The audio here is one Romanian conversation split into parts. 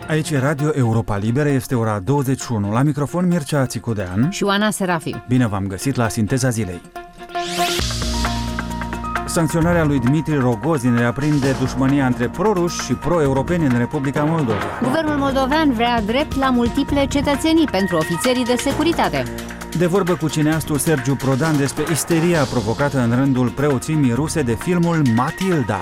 Aici e Radio Europa Liberă, este ora 21. La microfon Mircea Țicudean și Oana Serafim. Bine v-am găsit la Sinteza Zilei. Sancționarea lui Dmitri Rogozin reaprinde dușmânia între pro-ruși și pro-europeni în Republica Moldova. Guvernul moldovean vrea drept la multiple cetățenii pentru ofițerii de securitate. De vorbă cu cineastul Sergiu Prodan despre isteria provocată în rândul preoțimii ruse de filmul Matilda.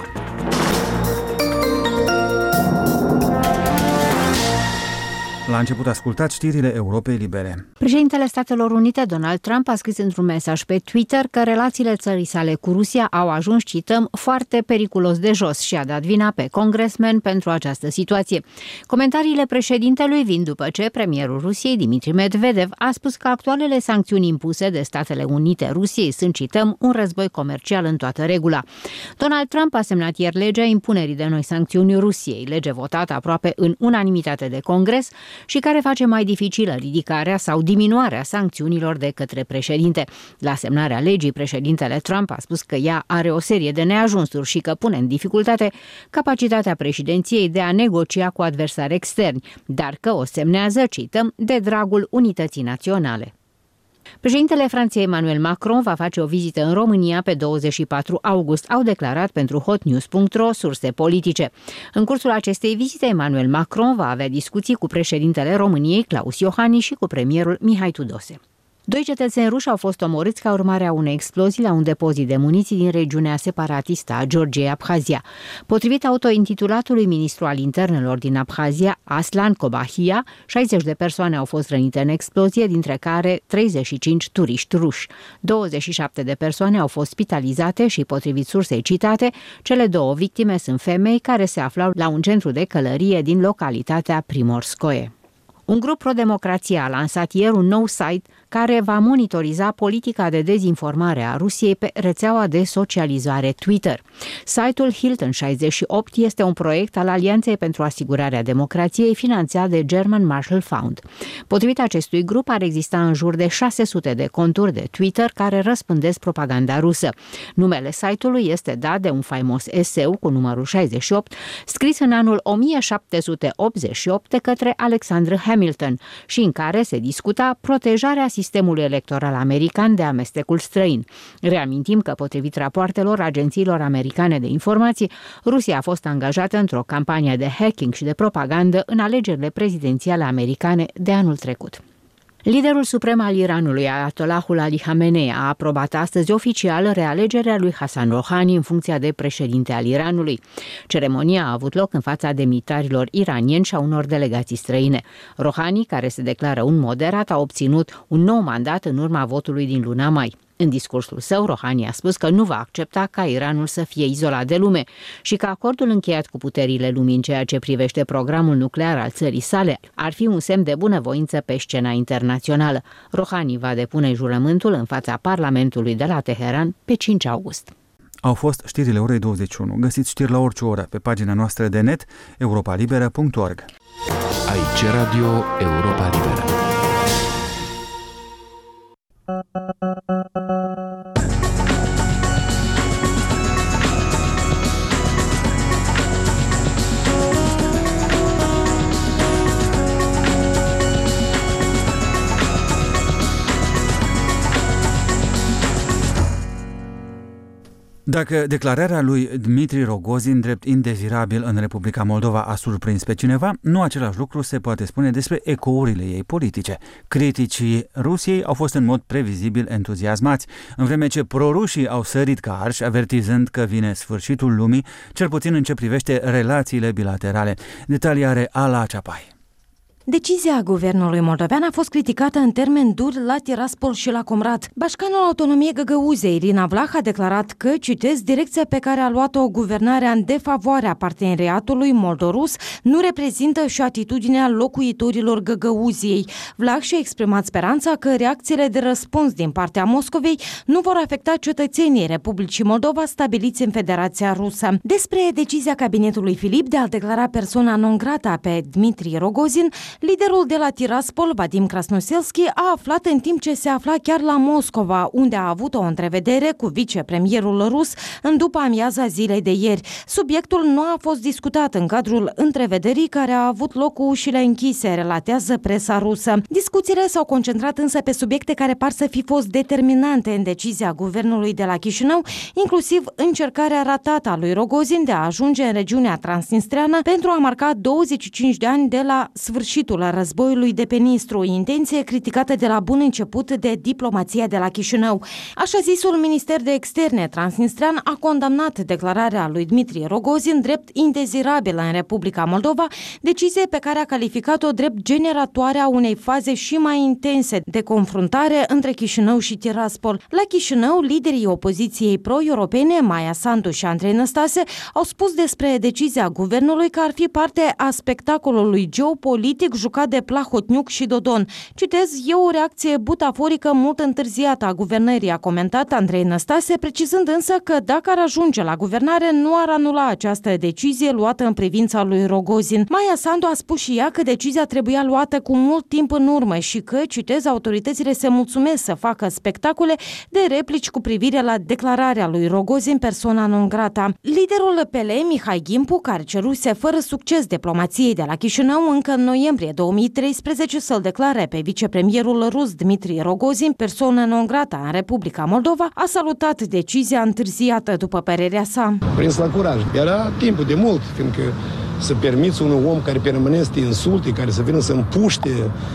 La început ascultați știrile Europei Libere. Președintele Statelor Unite, Donald Trump, a scris într-un mesaj pe Twitter că relațiile țării sale cu Rusia au ajuns, cităm, foarte periculos de jos și a dat vina pe congresmen pentru această situație. Comentariile președintelui vin după ce premierul Rusiei, Dmitri Medvedev, a spus că actualele sancțiuni impuse de Statele Unite Rusiei sunt, cităm, un război comercial în toată regula. Donald Trump a semnat ieri legea impunerii de noi sancțiuni Rusiei, lege votată aproape în unanimitate de Congres, și care face mai dificilă ridicarea sau diminuarea sancțiunilor de către președinte. La semnarea legii, președintele Trump a spus că ea are o serie de neajunsuri și că pune în dificultate capacitatea președinției de a negocia cu adversari externi, dar că o semnează, cităm, de dragul unității naționale. Președintele Franței Emmanuel Macron va face o vizită în România pe 24 august, au declarat pentru hotnews.ro surse politice. În cursul acestei vizite, Emmanuel Macron va avea discuții cu președintele României, Claus Iohannis, și cu premierul Mihai Tudose. Doi cetățeni ruși au fost omorâți ca urmare a unei explozii la un depozit de muniții din regiunea separatistă a Georgiei, Abhazia. Potrivit autointitulatului ministru al internelor din Abhazia, Aslan Kobahia, 60 de persoane au fost rănite în explozie, dintre care 35 turiști ruși. 27 de persoane au fost spitalizate și, potrivit sursei citate, cele două victime sunt femei care se aflau la un centru de călărie din localitatea Primorskoe. Un grup pro-democrație a lansat ieri un nou site care va monitoriza politica de dezinformare a Rusiei pe rețeaua de socializare Twitter. Site-ul Hilton 68 este un proiect al Alianței pentru Asigurarea Democrației finanțat de German Marshall Fund. Potrivit acestui grup, ar exista în jur de 600 de conturi de Twitter care răspândesc propaganda rusă. Numele site-ului este dat de un faimos eseu cu numărul 68, scris în anul 1788 de către Alexander Hamilton și în care se discuta protejarea sistemului electoral american de amestecul străin. Reamintim că, potrivit rapoartelor agențiilor americane de informații, Rusia a fost angajată într-o campanie de hacking și de propagandă în alegerile prezidențiale americane de anul trecut. Liderul suprem al Iranului, Ayatollahul Ali Khamenei, a aprobat astăzi oficial realegerea lui Hassan Rouhani în funcția de președinte al Iranului. Ceremonia a avut loc în fața demnitarilor iranieni și a unor delegații străine. Rouhani, care se declară un moderat, a obținut un nou mandat în urma votului din luna mai. În discursul său, Rouhani a spus că nu va accepta ca Iranul să fie izolat de lume și că acordul încheiat cu puterile lumii în ceea ce privește programul nuclear al țării sale ar fi un semn de bunăvoință pe scena internațională. Rouhani va depune jurământul în fața Parlamentului de la Teheran pe 5 august. Au fost știrile orei 21. Găsiți știri la orice oră pe pagina noastră de net europalibera.org. Aici Radio Europa Liberă. Dacă declararea lui Dmitri Rogozin drept indezirabil în Republica Moldova a surprins pe cineva, nu același lucru se poate spune despre ecourile ei politice. Criticii Rusiei au fost în mod previzibil entuziasmați, în vreme ce prorușii au sărit ca arși, avertizând că vine sfârșitul lumii, cel puțin în ce privește relațiile bilaterale. Detalii are Ala Ceapai. Decizia guvernului moldovean a fost criticată în termeni duri la Tiraspol și la Comrat. Bașcanul autonomiei Găgăuzei, Irina Vlah, a declarat că, citez, direcția pe care a luat-o guvernarea în defavoarea parteneriatului moldorus nu reprezintă și atitudinea locuitorilor Găgăuziei. Vlah și-a exprimat speranța că reacțiile de răspuns din partea Moscovei nu vor afecta cetățenii Republicii Moldova stabiliți în Federația Rusă. Despre decizia cabinetului Filip de a declara persoana non grata pe Dmitri Rogozin, Liderul de la Tiraspol, Vadim Krasnoselski, a aflat în timp ce se afla chiar la Moscova, unde a avut o întrevedere cu vicepremierul rus în după amiaza zilei de ieri. Subiectul nu a fost discutat în cadrul întrevederii care a avut loc cu ușile închise, relatează presa rusă. Discuțiile s-au concentrat însă pe subiecte care par să fi fost determinante în decizia guvernului de la Chișinău, inclusiv încercarea ratată a lui Rogozin de a ajunge în regiunea transnistreană pentru a marca 25 de ani de la sfârșitul războiului de pe Nistru, intenție criticată de la bun început de diplomația de la Chișinău. Așa zisul Minister de Externe transnistrean a condamnat declararea lui Dmitri Rogozin drept indezirabilă în Republica Moldova, decizie pe care a calificat-o drept generatoare a unei faze și mai intense de confruntare între Chișinău și Tiraspol. La Chișinău, liderii opoziției pro-europene, Maia Sandu și Andrei Năstase, au spus despre decizia guvernului că ar fi parte a spectacolului geopolitic jucat de Plahotniuc și Dodon. Citez, e o reacție butaforică mult întârziată a guvernării, a comentat Andrei Năstase, precizând însă că dacă ar ajunge la guvernare, nu ar anula această decizie luată în privința lui Rogozin. Maia Sandu a spus și ea că decizia trebuia luată cu mult timp în urmă și că, citez, autoritățile se mulțumesc să facă spectacole de replici cu privire la declararea lui Rogozin persona non grata. Liderul PL, Mihai Gimpu, care ceruse fără succes diplomației de la Chișinău încă în noiembrie 2013 să-l declare pe vicepremierul rus Dmitri Rogozin persoană non grata în Republica Moldova, a salutat decizia întârziată, după părerea sa. Prins la curaj. Era timpul de mult, fiindcă să permiți unui om care permanent să te insulte, care să vină să împuște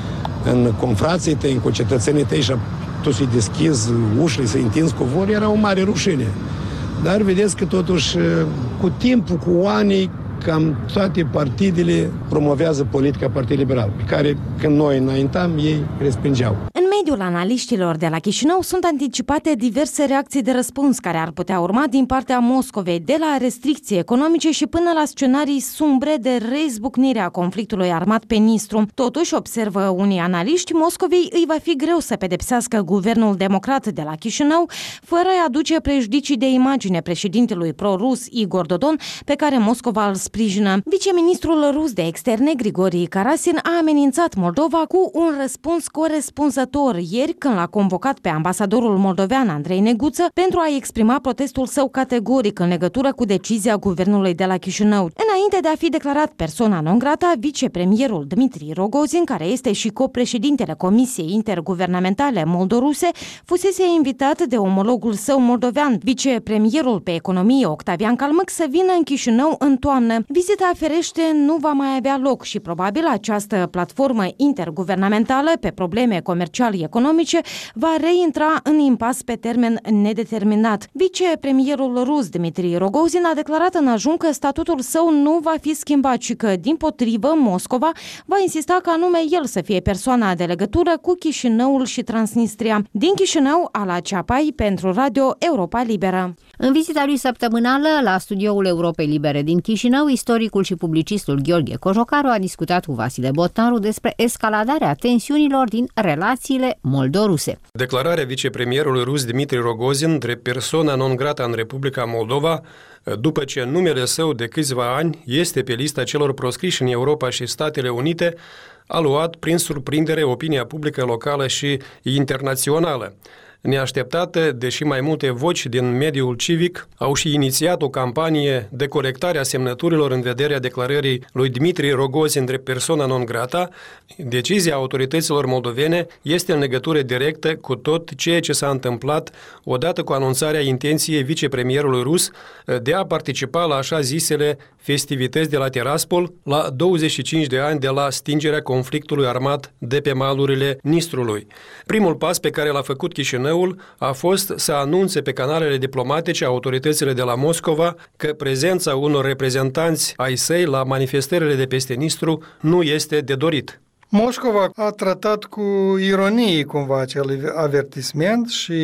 în confrații tăi, în concetățenii tăi și tu să-i deschizi ușile, să-i întinzi covor, era o mare rușine. Dar vedeți că totuși cu timpul, cu anii, cam toate partidele promovează politica Partidului Liberal, pe care când noi înaintam, ei respingeau. În mediul analiștilor de la Chișinău sunt anticipate diverse reacții de răspuns care ar putea urma din partea Moscovei, de la restricții economice și până la scenarii sumbre de reizbucnire a conflictului armat pe Nistru. Totuși, observă unii analiști, Moscovei îi va fi greu să pedepsească guvernul democrat de la Chișinău, fără a aduce prejudicii de imagine președintelui pro-rus Igor Dodon, pe care Moscova îl sprijină. Viceministrul rus de externe, Grigori Karasin, a amenințat Moldova cu un răspuns corespunzător ieri când l-a convocat pe ambasadorul moldovean Andrei Neguță pentru a exprima protestul său categoric în legătură cu decizia guvernului de la Chișinău. Înainte de a fi declarat persona non grata, vicepremierul Dmitri Rogozin, care este și copreședintele Comisiei Interguvernamentale Moldoruse, fusese invitat de omologul său moldovean, vicepremierul pe economie Octavian Calmâc, să vină în Chișinău în toamnă. Vizita ferește nu va mai avea loc și probabil această platformă interguvernamentală pe probleme comerciale-economice va reintra în impas pe termen nedeterminat. Vicepremierul rus Dmitri Rogozin a declarat în ajun că statutul său nu va fi schimbat și că, dimpotrivă, Moscova va insista ca anume el să fie persoana de legătură cu Chișinăul și Transnistria. Din Chișinău, Ala Ceapai, pentru Radio Europa Liberă. În vizita lui săptămânală la studioul Europei Libere din Chișinău, istoricul și publicistul Gheorghe Cojocaru a discutat cu Vasile Botnaru despre escaladarea tensiunilor din relațiile moldoruse. Declararea vicepremierului rus Dmitri Rogozin drept persoana non grata în Republica Moldova, după ce numele său de câțiva ani este pe lista celor proscriși în Europa și Statele Unite, a luat prin surprindere opinia publică locală și internațională. Neașteptată, deși mai multe voci din mediul civic au și inițiat o campanie de colectare a semnăturilor în vederea declarării lui Dmitri Rogozin drept persoana non grata, decizia autorităților moldovene este în legătură directă cu tot ceea ce s-a întâmplat odată cu anunțarea intenției vicepremierului rus de a participa la așa zisele festivități de la Tiraspol la 25 de ani de la stingerea conflictului armat de pe malurile Nistrului. Primul pas pe care l-a făcut Chișinău a fost să anunțe pe canalele diplomatice autoritățile de la Moscova că prezența unor reprezentanți ai săi la manifestările de peste Nistru nu este de dorit. Moscova a tratat cu ironie cumva acel avertisment și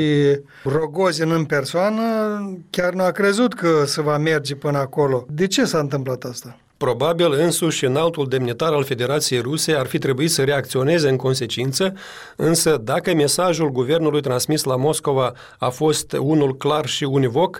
Rogozin în persoană chiar nu a crezut că se va merge până acolo. De ce s-a întâmplat asta? Probabil însuși înaltul demnitar al Federației Ruse ar fi trebuit să reacționeze în consecință, însă dacă mesajul guvernului transmis la Moscova a fost unul clar și univoc,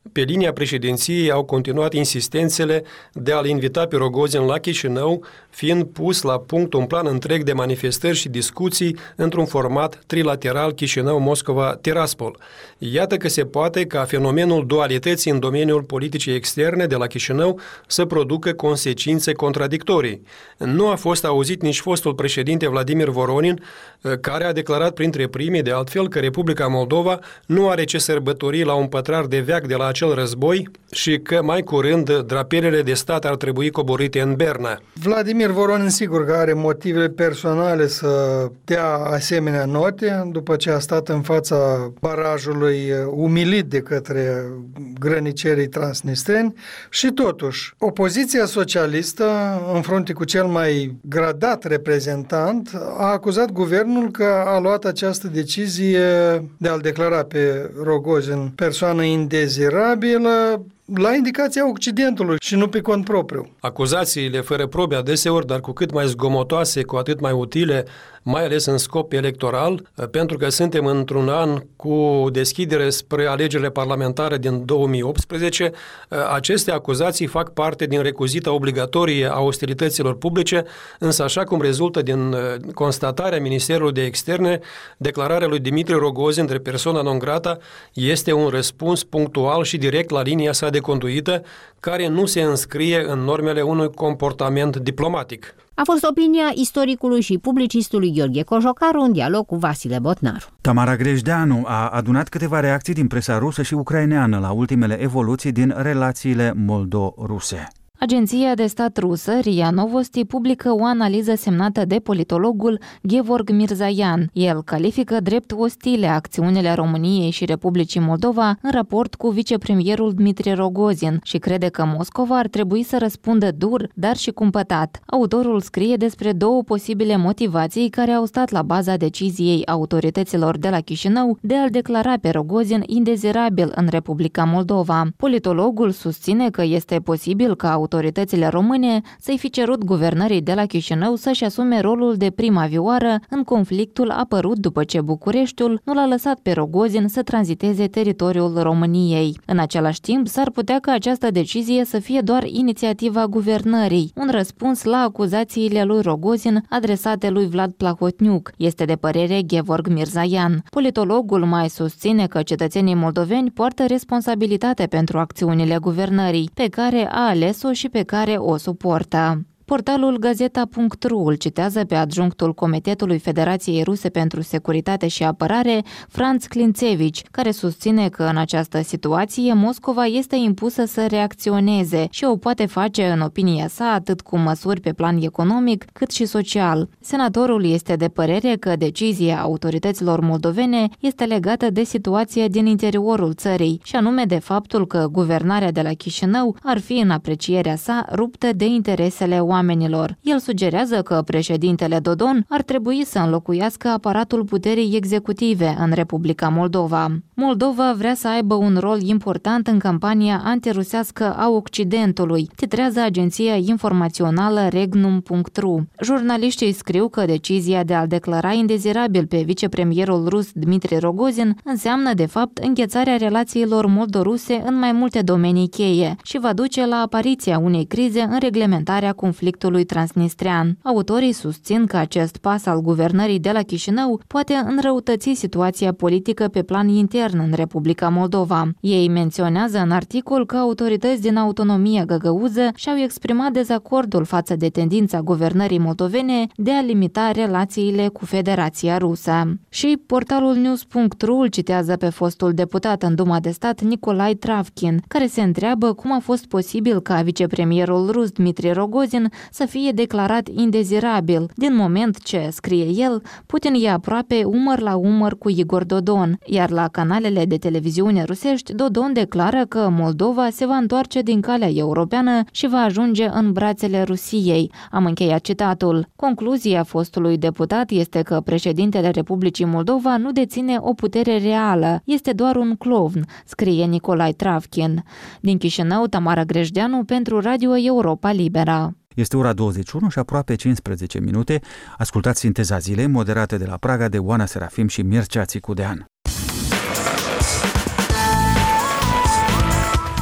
pe linia președinției au continuat insistențele de a-l invita pe Rogozin la Chișinău, fiind pus la punct un plan întreg de manifestări și discuții într-un format trilateral Chișinău-Moscova-Tiraspol. Iată că se poate ca fenomenul dualității în domeniul politicii externe de la Chișinău să producă consecințe contradictorii. Nu a fost auzit nici fostul președinte Vladimir Voronin, care a declarat printre primii, de altfel, că Republica Moldova nu are ce sărbători la un pătrar de veac de la acel război și că mai curând drapelele de stat ar trebui coborite în Berna. Vladimir Voronin sigur că are motivele personale să dea asemenea note după ce a stat în fața barajului umilit de către grănicerii transnistreni și totuși opoziția socialistă în frunte cu cel mai gradat reprezentant a acuzat guvernul că a luat această decizie de a-l declara pe Rogozin persoană indezirabilă la indicația Occidentului și nu pe cont propriu. Acuzațiile fără probe adeseori, dar cu cât mai zgomotoase, cu atât mai utile, mai ales în scop electoral, pentru că suntem într-un an cu deschidere spre alegerile parlamentare din 2018, aceste acuzații fac parte din recuzita obligatorie a ostilităților publice, însă așa cum rezultă din constatarea Ministerului de Externe, declararea lui Dmitri Rogozin de persoana non grata este un răspuns punctual și direct la linia sa de conduită, care nu se înscrie în normele unui comportament diplomatic. A fost opinia istoricului și publicistului Gheorghe Cojocaru în dialog cu Vasile Botnaru. Tamara Grejdeanu a adunat câteva reacții din presa rusă și ucraineană la ultimele evoluții din relațiile moldo-ruse. Agenția de stat rusă, RIA Novosti, publică o analiză semnată de politologul Gevorg Mirzayan. El califică drept ostile acțiunile României și Republicii Moldova în raport cu vicepremierul Dmitri Rogozin și crede că Moscova ar trebui să răspundă dur, dar și cumpătat. Autorul scrie despre două posibile motivații care au stat la baza deciziei autorităților de la Chișinău de a-l declara pe Rogozin indezirabil în Republica Moldova. Politologul susține că este posibil ca autoritățile române să-i fi cerut guvernării de la Chișinău să-și asume rolul de prima vioară în conflictul apărut după ce Bucureștiul nu l-a lăsat pe Rogozin să tranziteze teritoriul României. În același timp, s-ar putea ca această decizie să fie doar inițiativa guvernării, un răspuns la acuzațiile lui Rogozin adresate lui Vlad Plahotniuc, este de părere Gevorg Mirzayan. Politologul mai susține că cetățenii moldoveni poartă responsabilitate pentru acțiunile guvernării, pe care a ales-o și pe care o suportă. Portalul Gazeta.ru îl citează pe adjunctul Comitetului Federației Ruse pentru Securitate și Apărare, Franz Klințevici, care susține că în această situație Moscova este impusă să reacționeze și o poate face, în opinia sa, atât cu măsuri pe plan economic, cât și social. Senatorul este de părere că decizia autorităților moldovene este legată de situația din interiorul țării, și anume de faptul că guvernarea de la Chișinău ar fi, în aprecierea sa, ruptă de interesele oamenilor. El sugerează că președintele Dodon ar trebui să înlocuiască aparatul puterii executive în Republica Moldova. Moldova vrea să aibă un rol important în campania antirusească a Occidentului, titrează agenția informațională Regnum.ru. Jurnaliștii scriu că decizia de a-l declara indezirabil pe vicepremierul rus Dmitri Rogozin înseamnă de fapt înghețarea relațiilor moldoruse în mai multe domenii cheie și va duce la apariția unei crize în reglementarea conflictului transnistrean. Autorii susțin că acest pas al guvernării de la Chișinău poate înrăutăți situația politică pe plan intern în Republica Moldova. Ei menționează în articol că autorități din autonomia găgăuză și-au exprimat dezacordul față de tendința guvernării moldovene de a limita relațiile cu Federația Rusă. Și portalul News.ru îl citează pe fostul deputat în Duma de Stat Nicolai Travkin, care se întreabă cum a fost posibil ca vicepremierul rus Dmitri Rogozin să fie declarat indezirabil, din moment ce, scrie el, Putin e aproape umăr la umăr cu Igor Dodon, iar la canalele de televiziune rusești, Dodon declară că Moldova se va întoarce din calea europeană și va ajunge în brațele Rusiei. Am încheiat citatul. Concluzia fostului deputat este că președintele Republicii Moldova nu deține o putere reală, este doar un clovn, scrie Nicolai Travkin. Din Chișinău, Tamara Grejdeanu pentru Radio Europa Libera. Este ora 21 și aproape 15 minute. Ascultați Sinteza Zilei, moderată de la Praga de Oana Serafim și Mircea Țicudean.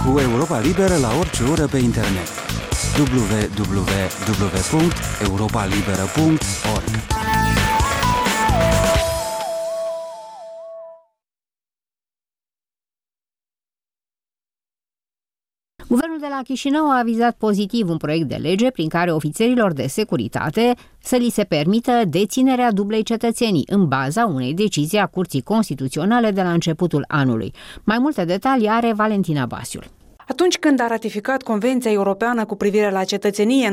cu Europa Liberă la orice oră pe internet. www.europalibera.org. Guvernul de la Chișinău a avizat pozitiv un proiect de lege prin care ofițerilor de securitate să li se permită deținerea dublei cetățenii în baza unei decizii a Curții Constituționale de la începutul anului. Mai multe detalii are Valentina Basiul. Atunci când a ratificat Convenția Europeană cu privire la cetățenie în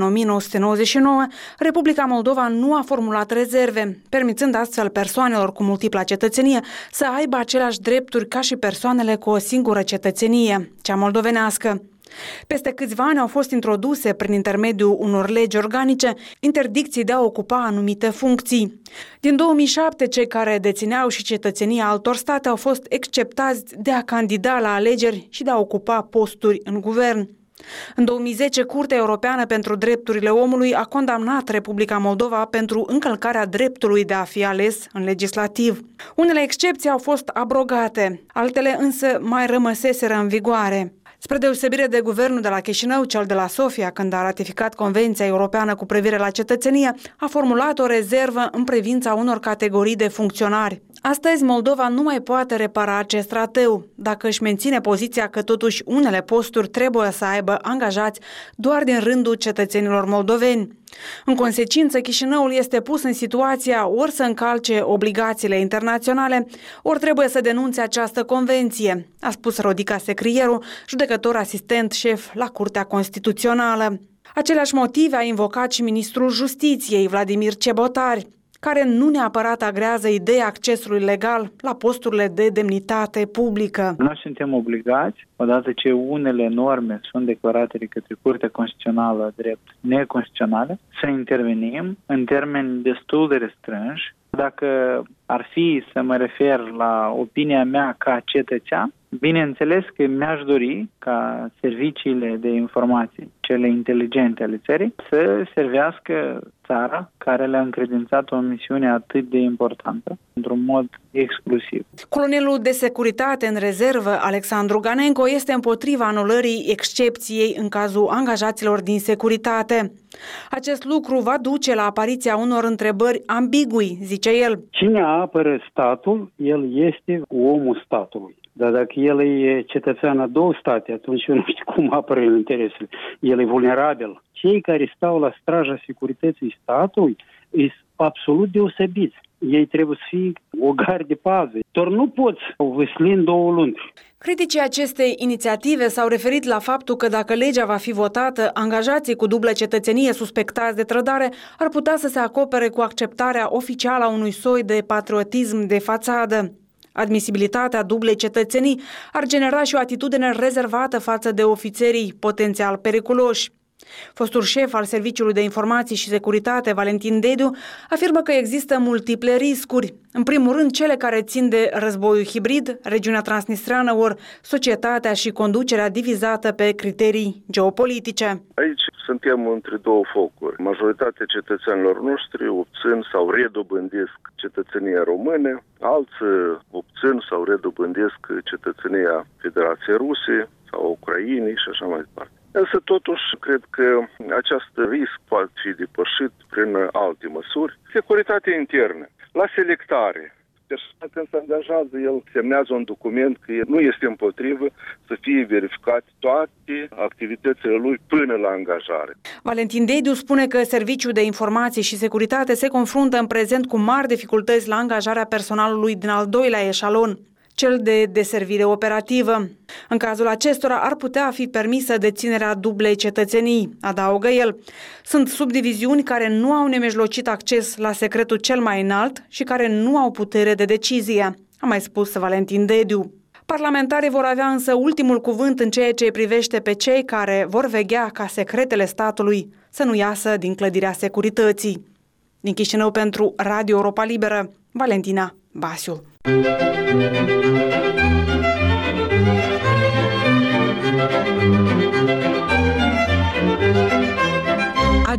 1999, Republica Moldova nu a formulat rezerve, permițând astfel persoanelor cu multipla cetățenie să aibă aceleași drepturi ca și persoanele cu o singură cetățenie, cea moldovenească. Peste câțiva ani au fost introduse, prin intermediul unor legi organice, interdicții de a ocupa anumite funcții. Din 2007, cei care dețineau și cetățenia altor state au fost exceptați de a candida la alegeri și de a ocupa posturi în guvern. În 2010, Curtea Europeană pentru Drepturile Omului a condamnat Republica Moldova pentru încălcarea dreptului de a fi ales în legislativ. Unele excepții au fost abrogate, altele însă mai rămăseseră în vigoare. Spre deosebire de guvernul de la Chișinău, cel de la Sofia, când a ratificat Convenția Europeană cu privire la cetățenie, a formulat o rezervă în privința unor categorii de funcționari. Astăzi, Moldova nu mai poate repara acest rateu, dacă își menține poziția că totuși unele posturi trebuie să aibă angajați doar din rândul cetățenilor moldoveni. În consecință, Chișinăul este pus în situația ori să încalce obligațiile internaționale, ori trebuie să denunțe această convenție, a spus Rodica Secrieru, judecător asistent șef la Curtea Constituțională. Aceleași motive a invocat și ministrul Justiției, Vladimir Cebotari, care nu neapărat agrează ideea accesului legal la posturile de demnitate publică. Noi suntem obligați, odată ce unele norme sunt declarate de către Curtea Constituțională drept neconstituționale, să intervenim în termeni destul de restrânși. Dacă ar fi să mă refer la opinia mea ca cetățean, bineînțeles că mi-aș dori ca serviciile de informații, cele inteligente ale țării, să servească țara care le-a încredințat o misiune atât de importantă, într-un mod exclusiv. Colonelul de securitate în rezervă, Alexandru Ganenco, este împotriva anulării excepției în cazul angajaților din securitate. Acest lucru va duce la apariția unor întrebări ambigui, zice el. Cine apără statul, el este omul statului. Dar dacă el e cetățean a două state, atunci eu nu știu cum apără el interesele. El e vulnerabil. Cei care stau la straja securității statului sunt absolut deosebiți. Ei trebuie să fie o gardă de pază. Doar nu poți văsli în 2 luni. Criticii acestei inițiative s-au referit la faptul că dacă legea va fi votată, angajații cu dublă cetățenie suspectați de trădare ar putea să se acopere cu acceptarea oficială a unui soi de patriotism de fațadă. Admisibilitatea dublei cetățenii ar genera și o atitudine rezervată față de ofițerii potențial periculoși. Fostul șef al Serviciului de Informații și Securitate, Valentin Dediu, afirmă că există multiple riscuri. În primul rând, cele care țin de războiul hibrid, regiunea transnistreană, ori societatea și conducerea divizată pe criterii geopolitice. Aici suntem între 2 focuri. Majoritatea cetățenilor noștri obțin sau redobândesc cetățenia română, alții obțin sau redobândesc cetățenia Federației Ruse sau Ucrainei și așa mai departe. Însă, totuși, cred că acest risc poate fi depășit prin alte măsuri. Securitatea internă. La selectare. Persoana când se angajează, el semnează un document că nu este împotrivă să fie verificate toate activitățile lui până la angajare. Valentin Dediu spune că Serviciul de Informații și Securitate se confruntă în prezent cu mari dificultăți la angajarea personalului din al 2-lea eșalon, cel de deservire operativă. În cazul acestora ar putea fi permisă deținerea dublei cetățenii, adaugă el. Sunt subdiviziuni care nu au nemijlocit acces la secretul cel mai înalt și care nu au putere de decizie, a mai spus Valentin Dediu. Parlamentarii vor avea însă ultimul cuvânt în ceea ce îi privește pe cei care vor veghea ca secretele statului să nu iasă din clădirea securității. Din Chișinău pentru Radio Europa Liberă, Valentina Basiu.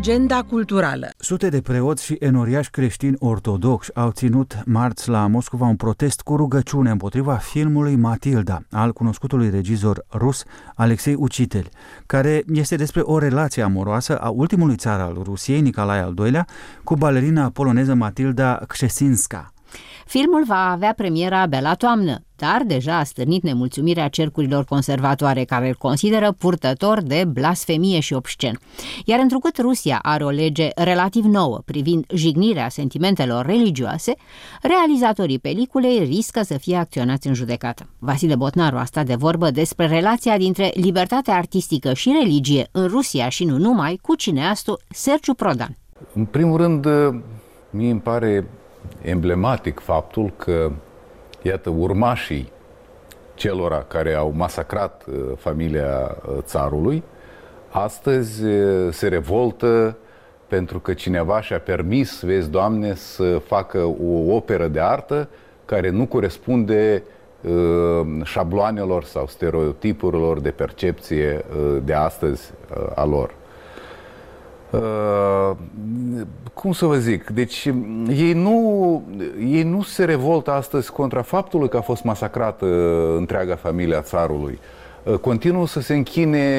Agenda culturală. Sute de preoți și enoriași creștini ortodoxi au ținut marți la Moscova un protest cu rugăciune împotriva filmului Matilda al cunoscutului regizor rus Alexei Ucitel, care este despre o relație amoroasă a ultimului țar al Rusiei, Nicolae al II-lea, cu balerina poloneză Matilda Kșesinska. Filmul va avea premiera abia la toamnă, dar deja a stârnit nemulțumirea cercurilor conservatoare, care îl consideră purtător de blasfemie și obscen. Iar întrucât Rusia are o lege relativ nouă privind jignirea sentimentelor religioase, realizatorii peliculei riscă să fie acționați în judecată. Vasile Botnaru a stat de vorbă despre relația dintre libertatea artistică și religie în Rusia și nu numai, cu cineastul Sergiu Prodan. În primul rând, mie îmi pare emblematic faptul că, iată, urmașii celora care au masacrat familia țarului, astăzi se revoltă pentru că cineva și-a permis, vezi, Doamne, să facă o operă de artă care nu corespunde șabloanelor sau stereotipurilor de percepție de astăzi a lor. Cum să vă zic? Deci ei nu se revoltă astăzi contra faptului că a fost masacrată întreaga familia țarului. Continuă să se închine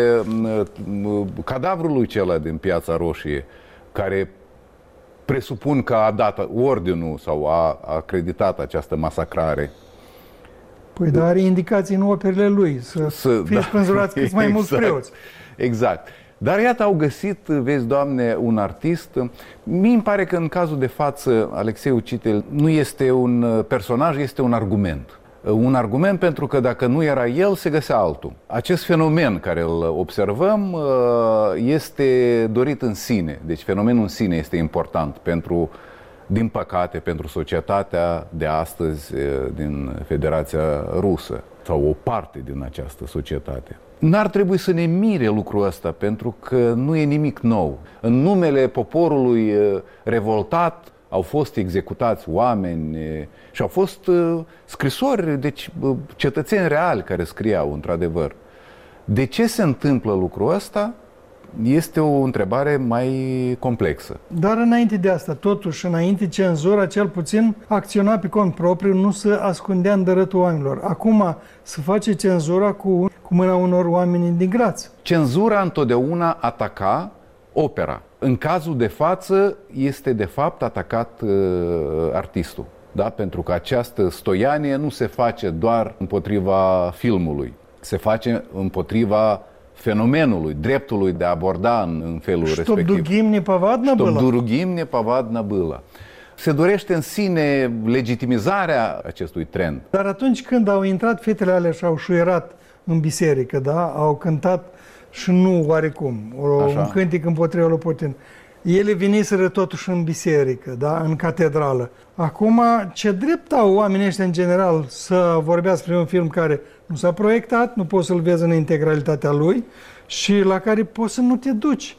cadavrului celălalt din Piața Roșie, care presupun că a dat ordinul sau a acreditat această masacrare. Păi, dar are indicații în operele lui să fie spânzurați cât mai mulți preoți. Exact. Dar iată, au găsit, vezi, Doamne, un artist. Mi-mi pare că în cazul de față Alexei Ucitel nu este un personaj, este un argument. Un argument pentru că dacă nu era el, se găsea altul. Acest fenomen care îl observăm este dorit în sine. Deci fenomenul în sine este important pentru, din păcate, pentru societatea de astăzi din Federația Rusă sau o parte din această societate. N-ar trebui să ne mire lucrul ăsta, pentru că nu e nimic nou. În numele poporului revoltat au fost executați oameni și au fost scrisori, deci cetățeni reali care scriau, într-adevăr. De ce se întâmplă lucrul ăsta? Este o întrebare mai complexă. Dar înainte de asta, totuși, înainte cenzura, cel puțin acționa pe cont propriu, nu se ascundea în dărâtul oamenilor. Acum se face cenzura cu mâna unor oameni indignați. Cenzura întotdeauna ataca opera. În cazul de față este de fapt atacat artistul. Da? Pentru că această stoianie nu se face doar împotriva filmului. Se face împotriva fenomenului, dreptului de a aborda în felul respectiv. Чтоб другим не повадно было. Чтоб другим не повадно было. Se dorește în sine legitimizarea acestui trend. Dar atunci când au intrat fetele alea și au șuierat în biserică, da? Au cântat și nu oarecum, un cântic împotriva lui Putin. Ele veniseră totuși în biserică, da? În catedrală. Acum, ce drept au oamenii ăștia în general să vorbească despre un film care nu s-a proiectat, nu poți să-l vezi în integralitatea lui și la care poți să nu te duci?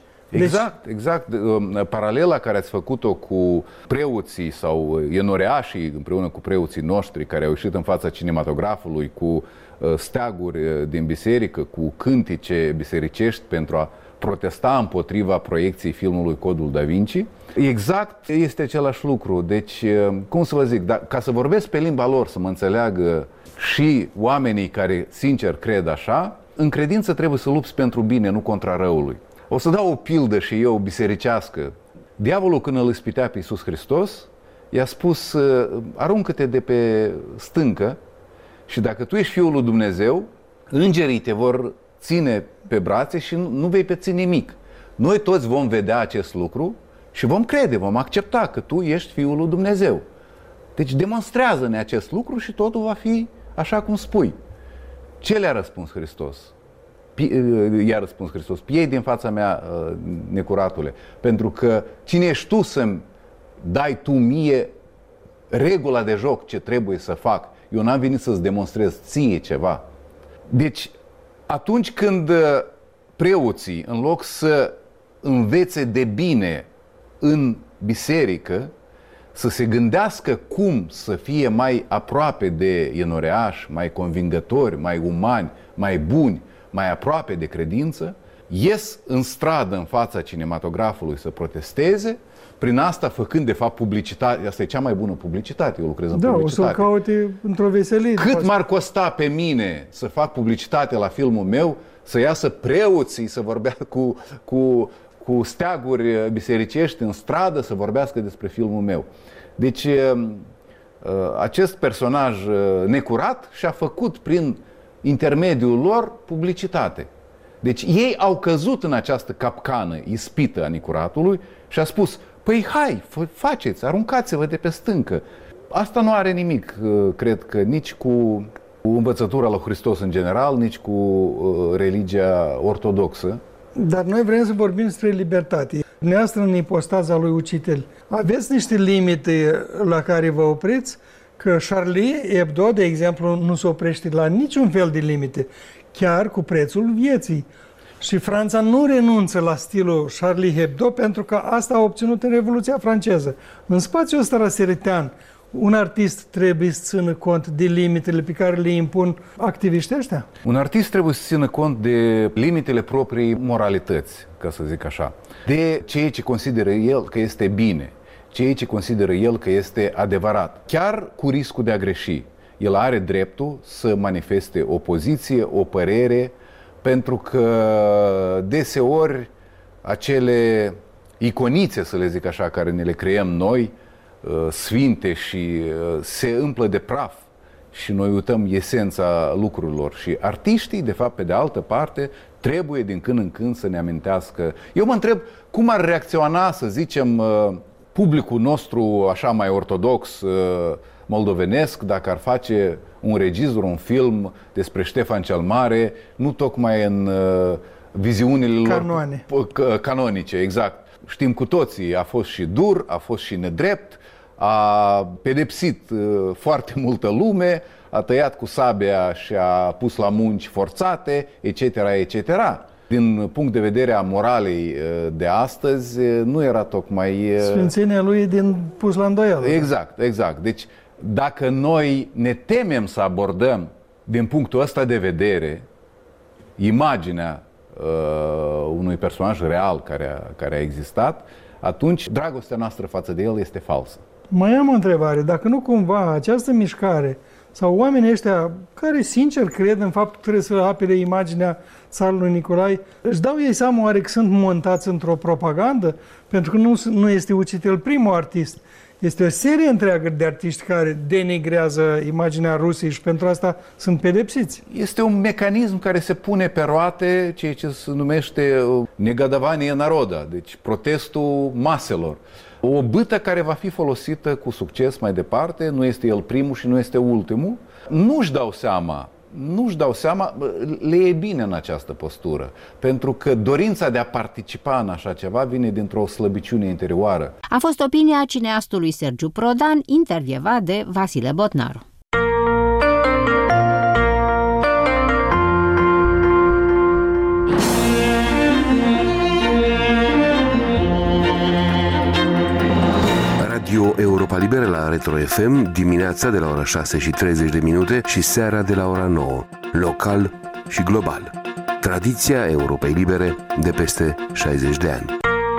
Exact. Paralela care ați făcut-o cu preoții sau enoreașii împreună cu preoții noștri care au ieșit în fața cinematografului cu steaguri din biserică, cu cântice bisericești pentru a protesta împotriva proiecției filmului Codul Da Vinci. Exact este același lucru. Deci, cum să vă zic, ca să vorbesc pe limba lor, să mă înțeleagă și oamenii care sincer cred așa, în credință trebuie să lupți pentru bine, nu contra răului. O să dau o pildă și eu bisericească. Diavolul, când îl ispitea pe Iisus Hristos, i-a spus: aruncă-te de pe stâncă și dacă tu ești Fiul lui Dumnezeu, îngerii te vor ține pe brațe și nu vei păți nimic. Noi toți vom vedea acest lucru și vom crede, vom accepta că tu ești Fiul lui Dumnezeu. Deci demonstrează-ne acest lucru și totul va fi așa cum spui. Ce le-a răspuns Hristos? I-a răspuns Hristos: piei din fața mea, necuratule, pentru că cine ești tu să-mi dai tu mie regula de joc ce trebuie să fac? Eu n-am venit să-ți demonstrez ție ceva. Deci, atunci când preoții, în loc să învețe de bine în biserică, să se gândească cum să fie mai aproape de enoreași, mai convingători, mai umani, mai buni, mai aproape de credință, ies în stradă în fața cinematografului să protesteze, prin asta făcând de fapt publicitate. Asta e cea mai bună publicitate, eu lucrez în publicitate. Da, o să-l caute într-o veselie. Cât m-ar costa pe mine să fac publicitate la filmul meu, să iasă preoții să vorbească cu steaguri bisericești în stradă, să vorbească despre filmul meu. Deci acest personaj necurat și-a făcut prin intermediul lor publicitate. Deci ei au căzut în această capcană ispită a necuratului și a spus: păi hai, faceți, aruncați-vă de pe stâncă. Asta nu are nimic, cred că, nici cu învățătura lui Hristos în general, nici cu religia ortodoxă. Dar noi vrem să vorbim despre libertate. Dumneavoastră, în ipostaza lui ucitel, aveți niște limite la care vă opriți? Că Charlie Hebdo, de exemplu, nu se oprește la niciun fel de limite, chiar cu prețul vieții. Și Franța nu renunță la stilul Charlie Hebdo pentru că asta a obținut în Revoluția franceză. În spațiul ăsta răsăritean, un artist trebuie să țină cont de limitele pe care le impun activiștii ăștia? Un artist trebuie să țină cont de limitele proprii moralități, ca să zic așa, de ceea ce consideră el că este bine, ceea ce consideră el că este adevărat, chiar cu riscul de a greși. El are dreptul să manifeste o poziție, o părere, pentru că deseori acele iconițe, să le zic așa, care ne le creăm noi, sfinte și se împlă de praf și noi uităm esența lucrurilor. Și artiștii, de fapt, pe de altă parte, trebuie din când în când să ne amintească. Eu mă întreb cum ar reacționa, să zicem, publicul nostru așa mai ortodox moldovenesc dacă ar face un regizor, un film despre Ștefan cel Mare, nu tocmai în viziunile lor canonice, exact. Știm cu toții, a fost și dur, a fost și nedrept, a pedepsit foarte multă lume, a tăiat cu sabia și a pus la munci forțate, etc., etc. Din punct de vedere a moralei de astăzi, nu era tocmai... Sfințenia lui e din pus la îndoială. Exact, exact. Deci, dacă noi ne temem să abordăm din punctul ăsta de vedere imaginea unui personaj real care a existat, atunci dragostea noastră față de el este falsă. Mai am o întrebare. Dacă nu cumva această mișcare sau oamenii ăștia care sincer cred în faptul că trebuie să apere imaginea țarului Nicolae, își dau ei seama oare că sunt montați într-o propagandă? Pentru că nu este Ucitel primul artist. Este o serie întreagă de artiști care denigrează imaginea Rusiei și pentru asta sunt pedepsiți. Este un mecanism care se pune pe roate, ceea ce se numește negadavanie naroda, deci protestul maselor. O bâtă care va fi folosită cu succes mai departe, nu este el primul și nu este ultimul. Nu-și dau seama, le e bine în această postură, pentru că dorința de a participa în așa ceva vine dintr-o slăbiciune interioară. A fost opinia cineastului Sergiu Prodan, intervievat de Vasile Botnaru. Radio Europa Liberă la Retro FM, dimineața de la ora 6:30 și seara de la ora 9, local și global. Tradiția Europei Libere de peste 60 de ani.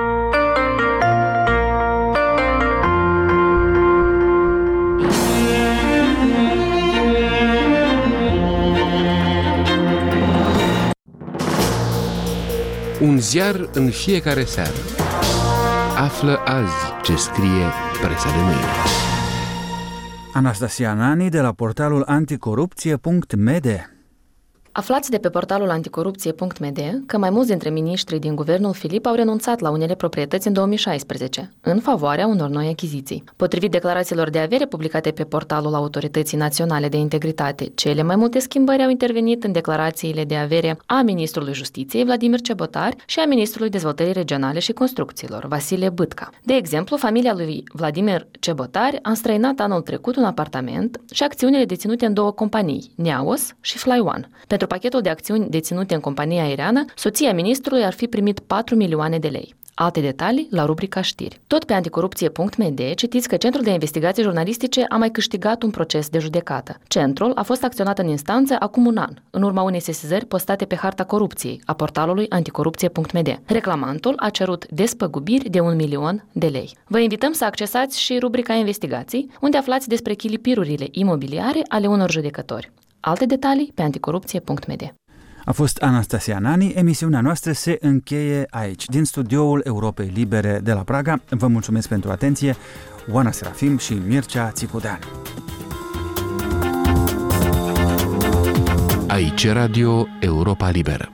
Un ziar în fiecare seară. Află azi ce scrie presa de mâine. Anastasia Nani de la portalul anticorupție.md. Aflați de pe portalul anticorupție.md că mai mulți dintre miniștrii din guvernul Filip au renunțat la unele proprietăți în 2016, în favoarea unor noi achiziții. Potrivit declarațiilor de avere publicate pe portalul Autorității Naționale de Integritate, cele mai multe schimbări au intervenit în declarațiile de avere a ministrului Justiției, Vladimir Cebotar, și a ministrului Dezvoltării Regionale și Construcțiilor, Vasile Bâtca. De exemplu, familia lui Vladimir Cebotar a înstrăinat anul trecut un apartament și acțiunile deținute în două companii, Neaos și FlyOne. Pentru pachetul de acțiuni deținute în compania aeriană, soția ministrului ar fi primit 4 milioane de lei. Alte detalii la rubrica știri. Tot pe anticorupție.md citiți că Centrul de Investigații Jurnalistice a mai câștigat un proces de judecată. Centrul a fost acționat în instanță acum un an, în urma unei sesizări postate pe harta corupției a portalului anticorupție.md. Reclamantul a cerut despăgubiri de 1 milion de lei. Vă invităm să accesați și rubrica investigații, unde aflați despre chilipirurile imobiliare ale unor judecători. Alte detalii pe anticorupție.md. A fost Anastasia Nani, emisiunea noastră se încheie aici, din studioul Europei Libere de la Praga. Vă mulțumesc pentru atenție, Oana Serafim și Mircea Țicudean. Aici Radio Europa Liberă.